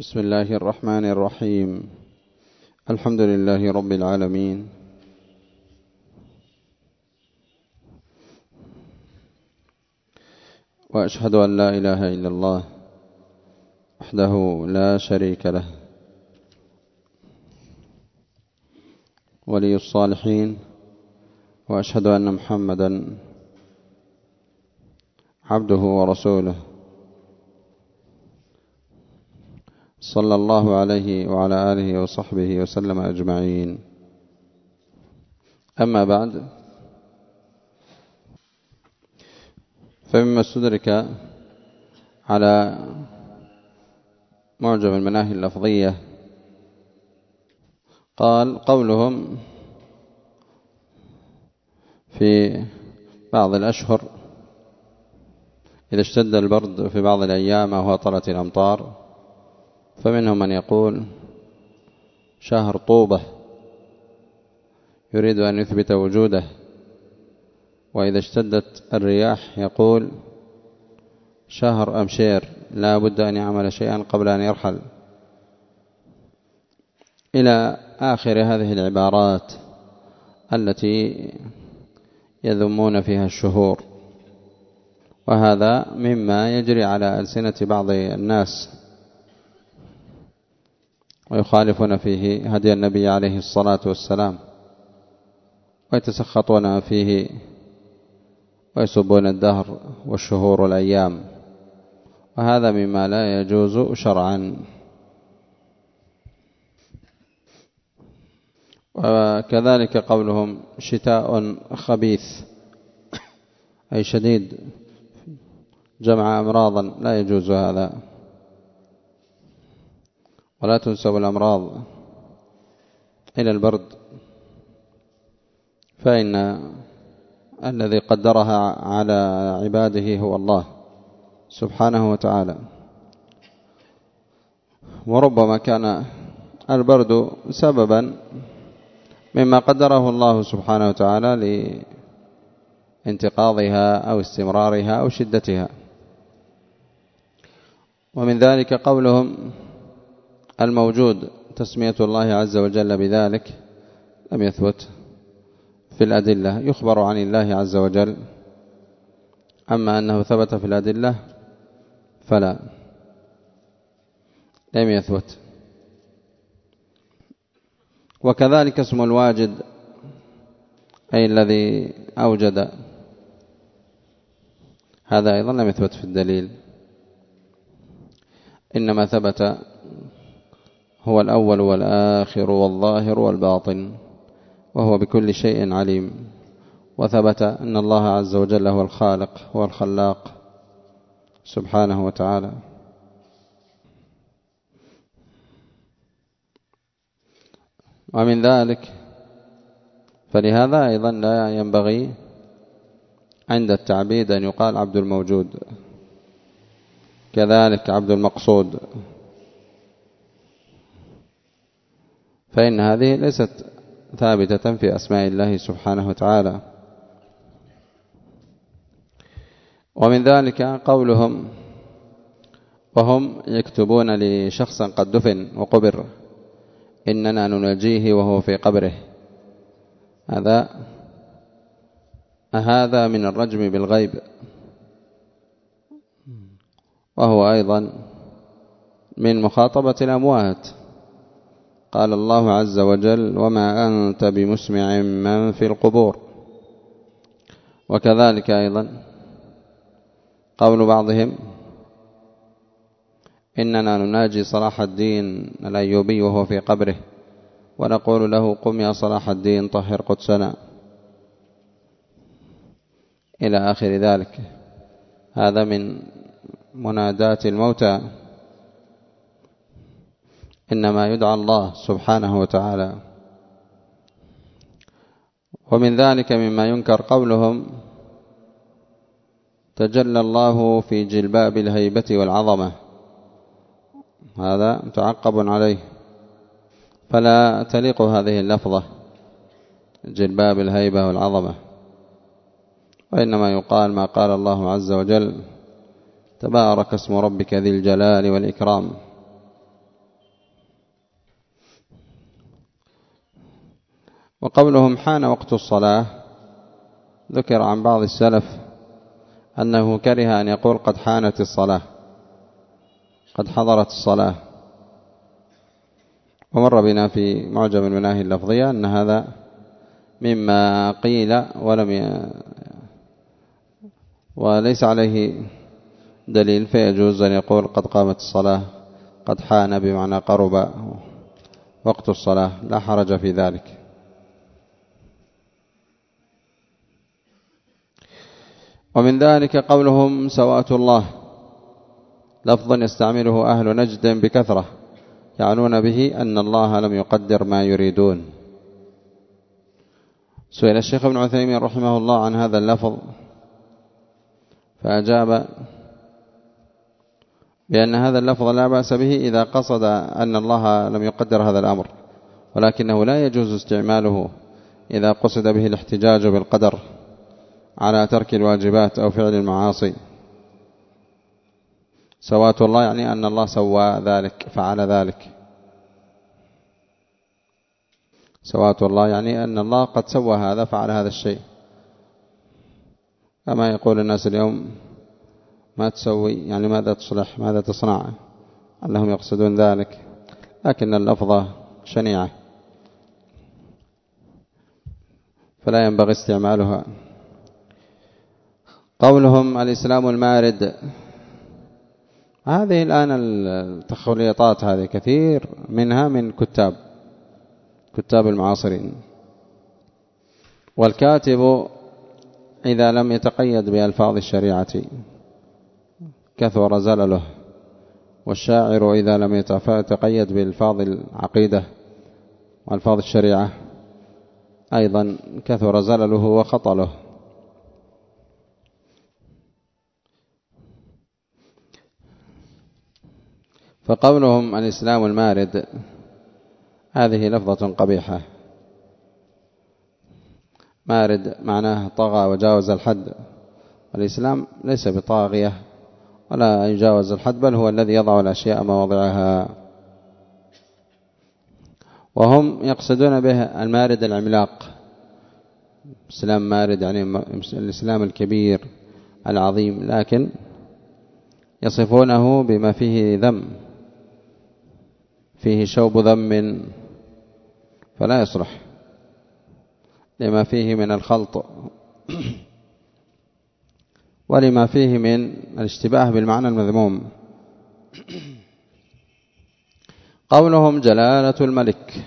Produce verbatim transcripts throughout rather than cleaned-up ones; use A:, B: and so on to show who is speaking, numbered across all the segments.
A: بسم الله الرحمن الرحيم. الحمد لله رب العالمين، وأشهد أن لا إله إلا الله وحده لا شريك له، ولي الصالحين، وأشهد أن محمدا عبده ورسوله، صلى الله عليه وعلى آله وصحبه وسلم أجمعين. أما بعد، فمما استدرك على معجم المناهي اللفظية قال قولهم في بعض الأشهر إذا اشتد البرد في بعض الأيام أو هطلت الأمطار، فمنهم من يقول شهر طوبة يريد أن يثبت وجوده، وإذا اشتدت الرياح يقول شهر أمشير لا بد أن يعمل شيئا قبل أن يرحل، إلى آخر هذه العبارات التي يذمون فيها الشهور. وهذا مما يجري على ألسنة بعض الناس، ويخالفون فيه هدي النبي عليه الصلاة والسلام، ويتسخطون فيه ويسبون الدهر والشهور والأيام، وهذا مما لا يجوز شرعا. وكذلك قولهم شتاء خبيث أي شديد جمع أمراضا، لا يجوز هذا، ولا تنسب الأمراض إلى البرد، فإن الذي قدرها على عباده هو الله سبحانه وتعالى. وربما كان البرد سببا مما قدره الله سبحانه وتعالى لانتقاضها أو استمرارها أو شدتها. ومن ذلك قولهم الموجود تسمية الله عز وجل بذلك لم يثبت في الأدلة، يخبر عن الله عز وجل، أما أنه ثبت في الأدلة فلا، لم يثبت. وكذلك اسم الواجد أي الذي أوجد، هذا أيضا لم يثبت في الدليل، إنما ثبت هو الأول والآخر والظاهر والباطن، وهو بكل شيء عليم. وثبت أن الله عز وجل هو الخالق هو الخلاق سبحانه وتعالى. ومن ذلك فلهذا أيضا لا ينبغي عند التعبيد أن يقال عبد الموجود، كذلك عبد المقصود، فإن هذه ليست ثابتة في أسماء الله سبحانه وتعالى. ومن ذلك قولهم وهم يكتبون لشخص قد دفن وقبر إننا نناجيه وهو في قبره، هذا هذا من الرجم بالغيب، وهو أيضا من مخاطبة الأموات. قال الله عز وجل وما أنت بمسمع من في القبور. وكذلك أيضا قول بعضهم إننا نناجي صلاح الدين الأيوبي وهو في قبره ونقول له قم يا صلاح الدين طهر قدسنا، إلى آخر ذلك. هذا من منادات الموتى، إنما يدعى الله سبحانه وتعالى. ومن ذلك مما ينكر قولهم تجلى الله في جلباب الهيبة والعظمة، هذا متعقب عليه، فلا تليق هذه اللفظة جلباب الهيبة والعظمة، وإنما يقال ما قال الله عز وجل تبارك اسم ربك ذي الجلال والإكرام، وقولهم حان وقت الصلاة، ذكر عن بعض السلف أنه كره أن يقول قد حانت الصلاة، قد حضرت الصلاة. ومر بنا في معجم المناهي اللفظية أن هذا مما قيل ولم ي... وليس عليه دليل، فيجوز أن يقول قد قامت الصلاة، قد حان بمعنى قرب وقت الصلاة، لا حرج في ذلك. ومن ذلك قولهم سواء الله، لفظ يستعمله أهل نجد بكثرة، يعنون به أن الله لم يقدر ما يريدون. سئل الشيخ ابن عثيمين رحمه الله عن هذا اللفظ فأجاب بأن هذا اللفظ لا بأس به إذا قصد أن الله لم يقدر هذا الأمر، ولكنه لا يجوز استعماله إذا قصد به الاحتجاج بالقدر على ترك الواجبات أو فعل المعاصي. سواء الله يعني أن الله سوى ذلك، فعل ذلك. سواء الله يعني أن الله قد سوى هذا، فعل هذا الشيء. أما يقول الناس اليوم ما تسوي، يعني ماذا تصلح، ماذا تصنع، أنهم يقصدون ذلك، لكن اللفظة شنيعة فلا ينبغي استعمالها. قولهم الإسلام المارد، هذه الآن التخليطات هذه كثير منها من كتاب كتاب المعاصرين. والكاتب إذا لم يتقيد بألفاظ الشريعة كثر زلله، والشاعر إذا لم يتقيد بألفاظ العقيدة وألفاظ الشريعة أيضا كثر زلله وخطله. فقولهم الإسلام المارد هذه لفظة قبيحة. مارد معناه طغى وجاوز الحد، والإسلام ليس بطاغية ولا يجاوز الحد، بل هو الذي يضع الأشياء مواضعها. وهم يقصدون به المارد العملاق. الإسلام مارد يعني الإسلام الكبير العظيم، لكن يصفونه بما فيه ذم، فيه شوب ذم، فلا يصلح لما فيه من الخلط ولما فيه من الاشتباه بالمعنى المذموم. قولهم جلالة الملك،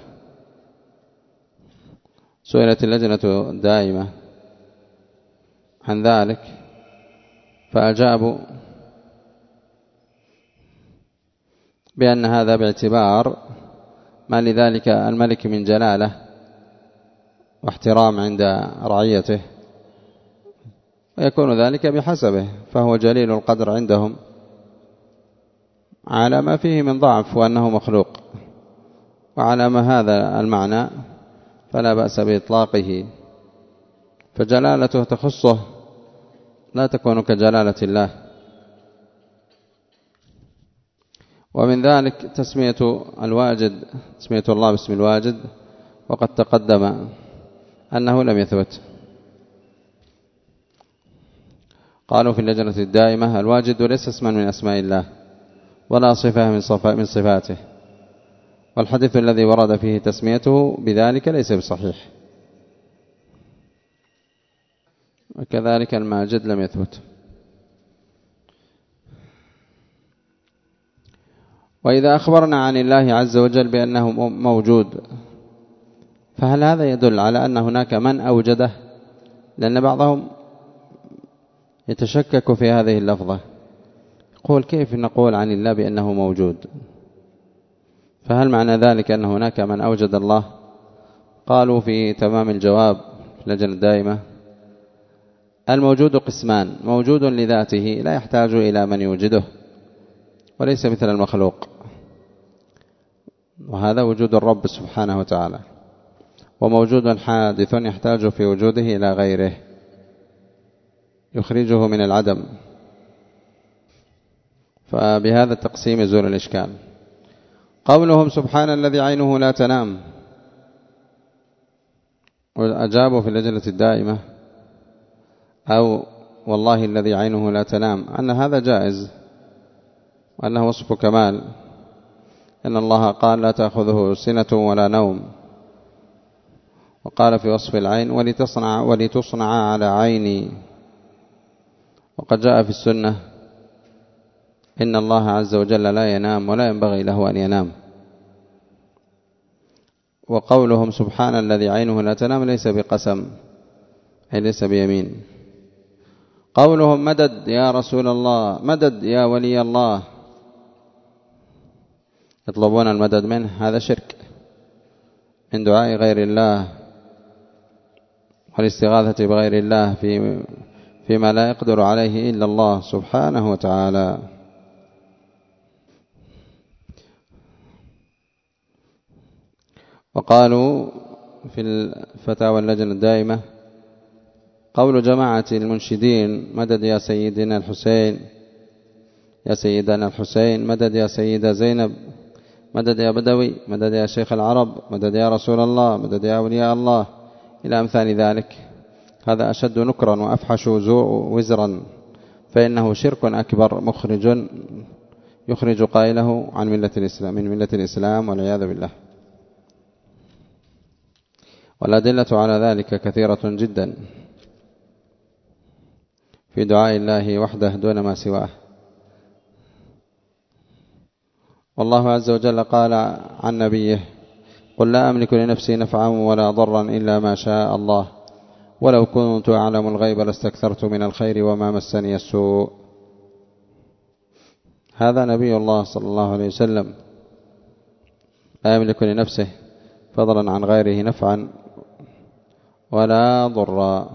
A: سئلت اللجنة الدائمة عن ذلك فأجابوا بأن هذا باعتبار ما لذلك الملك من جلالة واحترام عند رعيته، ويكون ذلك بحسبه، فهو جليل القدر عندهم على ما فيه من ضعف وأنه مخلوق، وعلى ما هذا المعنى فلا بأس بإطلاقه، فجلالته تخصه لا تكون كجلالة الله. ومن ذلك تسمية الواجد، تسمية الله باسم الواجد، وقد تقدم أنه لم يثبت. قالوا في اللجنة الدائمة الواجد ليس اسما من أسماء الله ولا صفة من صفات من صفاته، والحديث الذي ورد فيه تسميته بذلك ليس بصحيح، وكذلك الماجد لم يثبت. وإذا أخبرنا عن الله عز وجل بأنه موجود، فهل هذا يدل على أن هناك من أوجده؟ لأن بعضهم يتشكك في هذه اللفظة، يقول كيف نقول عن الله بأنه موجود؟ فهل معنى ذلك أن هناك من أوجد الله؟ قالوا في تمام الجواب في اللجنة الدائمة الموجود قسمان: موجود لذاته لا يحتاج إلى من يوجده وليس مثل المخلوق، وهذا وجود الرب سبحانه وتعالى، وموجود حادث يحتاج في وجوده إلى غيره يخرجه من العدم. فبهذا التقسيم يزول الإشكال. قولهم سبحان الذي عينه لا تنام، وأجابوا في اللجنة الدائمة أو والله الذي عينه لا تنام أن هذا جائز وأنه وصف كمال، إن الله قال لا تأخذه سنة ولا نوم، وقال في وصف العين ولتصنع, ولتصنع على عيني. وقد جاء في السنة إن الله عز وجل لا ينام ولا ينبغي له أن ينام. وقولهم سبحان الذي عينه لا تنام ليس بقسم، أي ليس بيمين. قولهم مدد يا رسول الله، مدد يا ولي الله، يطلبون المدد منه، هذا شرك من دعاء غير الله والاستغاثة بغير الله في فيما لا يقدر عليه إلا الله سبحانه وتعالى. وقالوا في الفتاوى اللجنة الدائمة قول جماعة المنشدين مدد يا سيدنا الحسين، يا سيدنا الحسين، مدد يا سيدة زينب، مدد يا بدوي، مدد يا شيخ العرب، مدد يا رسول الله، مدد يا أولياء الله، إلى أمثال ذلك، هذا أشد نكرا وأفحش وزرا، فإنه شرك أكبر مخرج يخرج قائله عن ملة الإسلام من ملة الإسلام والعياذ بالله. والأدلة على ذلك كثيرة جدا في دعاء الله وحده دون ما سواه. والله عز وجل قال عن نبيه قل لا أملك لنفسي نفعا ولا ضرا إلا ما شاء الله ولو كنت أعلم الغيب لاستكثرت من الخير وما مسني السوء. هذا نبي الله صلى الله عليه وسلم لا يملك لنفسه فضلا عن غيره نفعا ولا ضرا.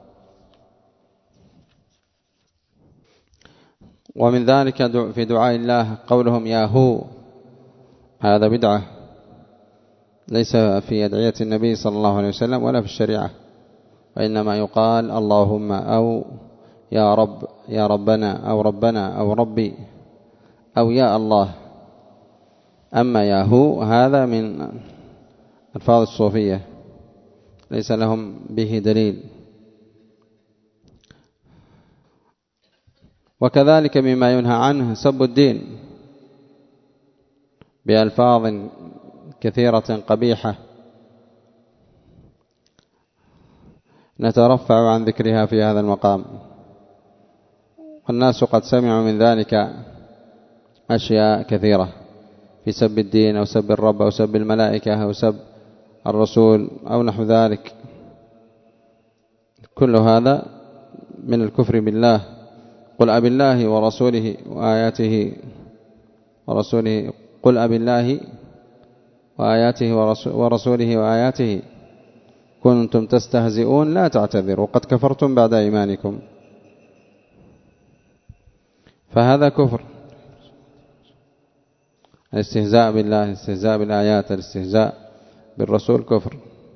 A: ومن ذلك في دعاء الله قولهم يا هو، هذا بدعة ليس في أدعية النبي صلى الله عليه وسلم ولا في الشريعة، وإنما يقال اللهم أو يا رب، يا ربنا أو ربنا أو ربي أو يا الله. أما يا هو هذا من ألفاظ الصوفية ليس لهم به دليل. وكذلك مما ينهى عنه سب الدين بألفاظ كثيرة قبيحة نترفع عن ذكرها في هذا المقام، والناس قد سمعوا من ذلك أشياء كثيرة في سب الدين أو سب الرب أو سب الملائكة أو سب الرسول أو نحو ذلك. كل هذا من الكفر بالله. قل أبي الله ورسوله وآياته ورسوله قل أبي الله وآياته ورسوله وآياته كنتم تستهزئون لا تعتذروا قد كفرتم بعد إيمانكم. فهذا كفر، الاستهزاء بالله، الاستهزاء بالآيات، الاستهزاء بالرسول كفر.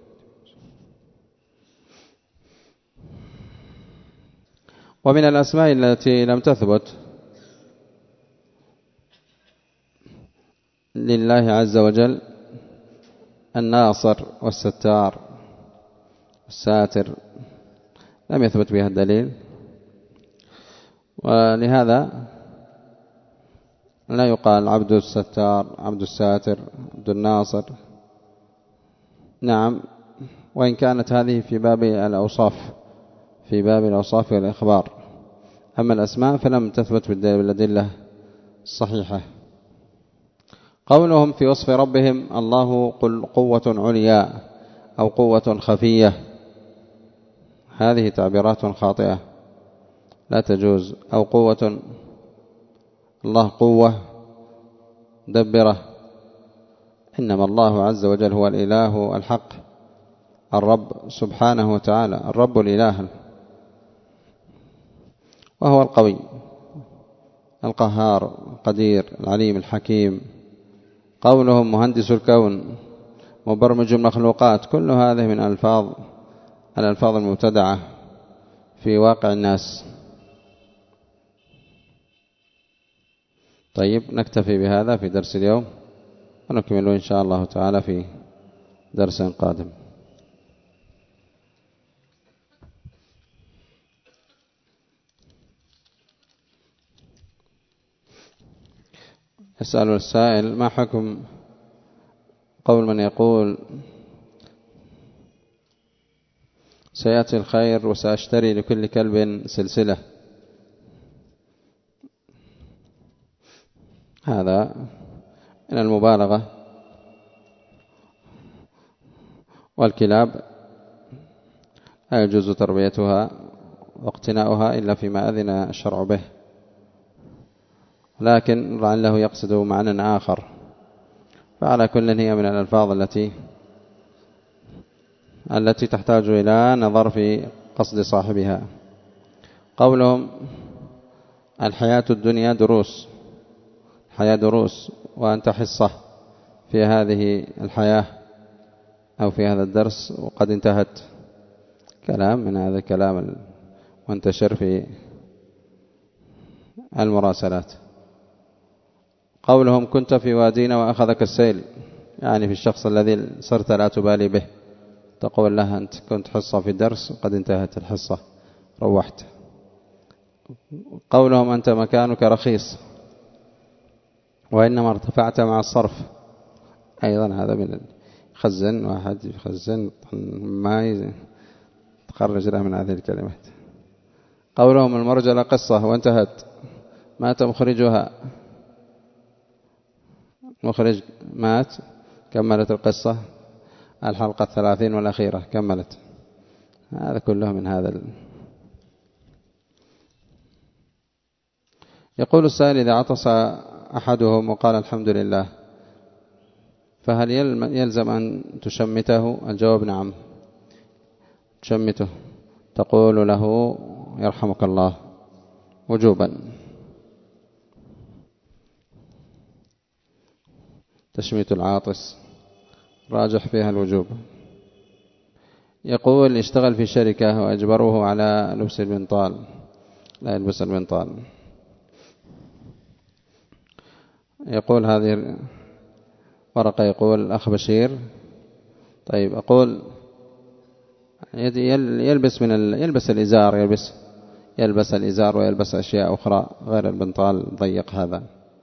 A: ومن الأسماء التي لم تثبت لله عز وجل الناصر والستار والساتر، لم يثبت بها الدليل، ولهذا لا يقال عبد الستار، عبد الساتر، عبد الناصر. نعم، وإن كانت هذه في باب الأوصاف، في باب الأوصاف والإخبار. أما الأسماء فلم تثبت بالأدلة الصحيحة. قولهم في وصف ربهم الله قل قوة عليا أو قوة خفية، هذه تعبيرات خاطئة لا تجوز. أو قوة، الله قوة دبرة، إنما الله عز وجل هو الإله الحق الرب سبحانه وتعالى، الرب الإله، وهو القوي القهار القدير العليم الحكيم. قولهم مهندس الكون مبرمج المخلوقات، كل هذه من ألفاظ الألفاظ المبتدعة في واقع الناس. طيب، نكتفي بهذا في درس اليوم، ونكمل إن شاء الله تعالى في درس قادم. يسأل السائل: ما حكم قول من يقول سيأتي الخير وسأشتري لكل كلب سلسلة؟ هذا من المبالغة، والكلاب لا يجوز تربيتها واقتناؤها إلا فيما أذن الشرع به، لكن لعله يقصد معنى آخر. فعلى كل هي من الألفاظ التي التي تحتاج إلى نظر في قصد صاحبها. قولهم: الحياة الدنيا دروس، الحياة دروس وأنت حصة في هذه الحياة أو في هذا الدرس وقد انتهت، كلام من هذا الكلام المنتشر في المراسلات. قولهم: كنت في وادينا وأخذك السيل، يعني في الشخص الذي صرت لا تبالي به، تقول له: أنت كنت حصة في الدرس وقد انتهت الحصة، روحت. قولهم: أنت مكانك رخيص وإنما ارتفعت مع الصرف، أيضا هذا من يخزن، واحد يخزن ما تخرج له من هذه الكلمات. قولهم: المرجلة قصة وانتهت، مات مخرجها، مخرج مات، كملت القصة، الحلقة الثلاثين والأخيرة كملت. هذا كله من هذا ال... يقول السائل: إذا عطس أحدهم وقال الحمد لله فهل يلزم أن تشمته؟ الجواب: نعم، تشمته، تقول له يرحمك الله وجوبا. تشميت العاطس راجح فيها الوجوب. يقول: اشتغل في شركة وأجبروه على لبس البنطال، لا يلبس البنطال. يقول هذه ورقة، يقول أخ بشير: طيب أقول يلبس من ال... يلبس الإزار، يلبس يلبس الإزار ويلبس أشياء أخرى غير البنطال ضيق هذا.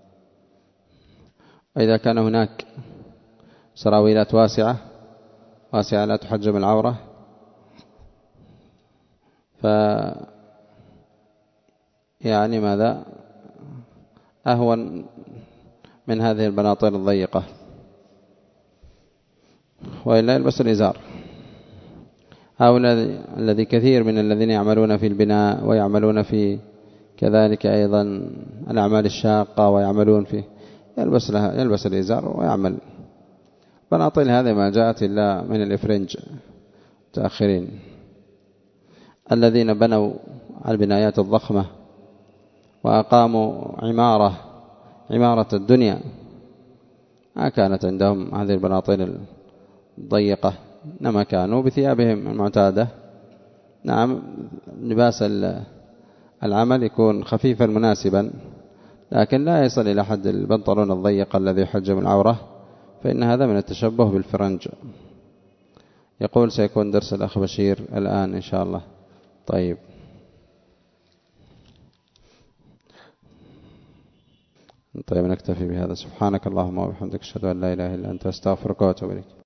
A: وإذا كان هناك سراويلات واسعة واسعة لا تحجب العورة، ف يعني ماذا أهون من هذه البناطيل الضيقة، وإلا يلبس الإزار. هؤلاء الذي كثير من الذين يعملون في البناء ويعملون في كذلك أيضا الأعمال الشاقة ويعملون في يلبس لها يلبس الإزار ويعمل. بناطيل هذه ما جاءت إلا من الإفرنج متأخرين الذين بنوا البنايات الضخمة وأقاموا عمارة عمارة الدنيا، ما كانت عندهم هذه البناطيل الضيقة، إنما كانوا بثيابهم المعتادة. نعم، لباس العمل يكون خفيفا مناسبا، لكن لا يصل إلى حد البنطلون الضيق الذي يحجم العورة، فإن هذا من التشبه بالفرنج. يقول: سيكون درس الأخ بشير الآن إن شاء الله. طيب، طيب نكتفي بهذا. سبحانك اللهم وبحمدك، أشهد أن لا إله إلا أنت، أستغفرك وأتوب إليك.